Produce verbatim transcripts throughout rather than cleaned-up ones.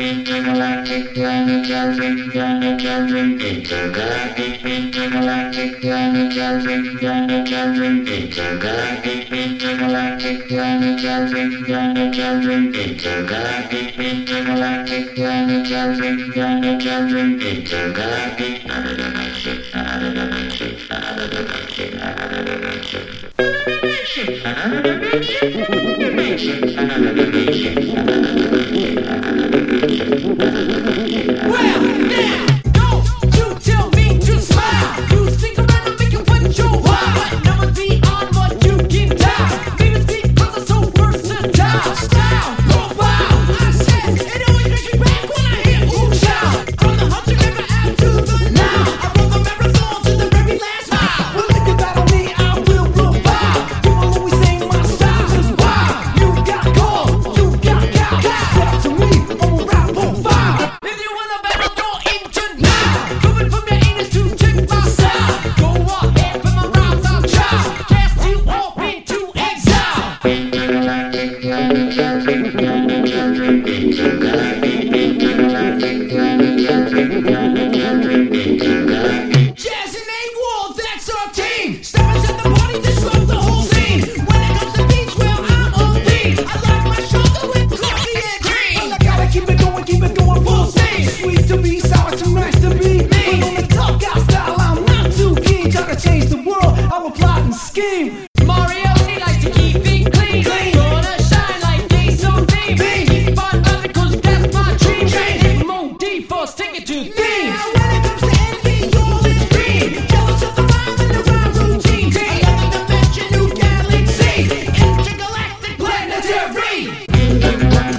Intergalactic planetary, planetary, intergalactic, intergalactic planetary, planetary, intergalactic, intergalactic planetary, planetary, intergalactic, intergalactic planetary, planetary, intergalactic, another dimension, another dimension, another dimension, another dimension, another dimension, dimension, another dimension, another dimension, another dimension, another dimension. Well, now, don't you tell me to smile. You stick around and make it what you want, but no one's beyond what you can tell. Famous because I'm so versatile. Style, profile, I said, it always makes me back when I hear ooh child. From the Hudson River out to the Nile, I roll the marathon to the very last mile. Well, think about me, I will provide. People always say my style is wild. You got gold, you got gal. Step to me, I'm a rap profile. If you wanna battle, go in tonight. Coming from your anus to check my style. Go ahead, put my rhymes on trial. Cast you off into exile. Intergalactic planetary, planetary, intergalactic, intergalactic planetary, planetary, intergalactic. Jazz and A-Wall, that's our team. Stars at the party, disrupt the whole scene. When it comes to beats, well, I'm on beat. I like my shoulder with coffee and cream. I gotta keep it going, keep it going full steam. Sweet to be, sour too nice to be me. But on the tough guy style, I'm not too keen. Trying to change the world, I will plot and scheme. Mario, he likes to keep it clean. Clean. Gonna shine like Ace on theme. Keep on loving, cause that's my dream. Hit Mo D first, take it to themes. When it comes to envy, all is green. Jealous of the rhyme and the rhyme routine. Another dimension, new galaxy. Intergalactic planetary.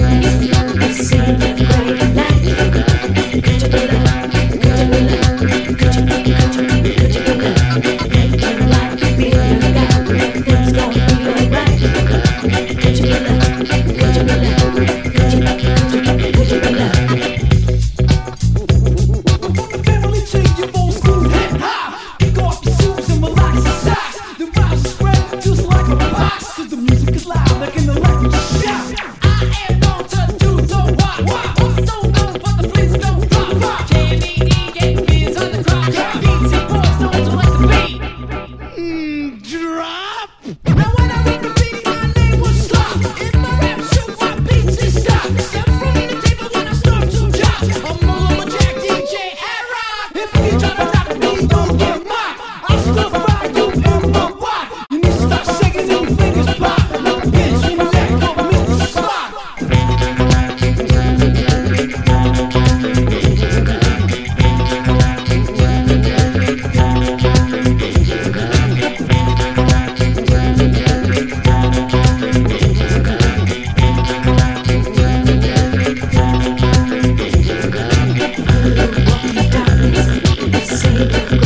From the family tree, you old school hip hop. Kick off your shoes and relax your socks. The rhymes spread just like a box. Cause the music is loud like an electric shock. I am known to do the rock. Also known for the Flintstone rock. rock. K M E D getting fizz on the clock. Beats and boys known to like the beat. Mmm, drop. Now when I read the beat, my name was Slop. In my rap shoot, my beats is stop. Step from the table when I start to drop. I'm all over Jack D J and rock. If you try to rap me, don't get mocked. I'll still fry you and my rock. You need to start shaking and your fingers pop. Like a bitch in the neck of Mister Spock. Intergalactic planetary, planetary, intergalactic, intergalactic planetary, planetary, intergalactic, intergalactic planetary, planetary, intergalactic, intergalactic planetary, planetary, intergalactic. Say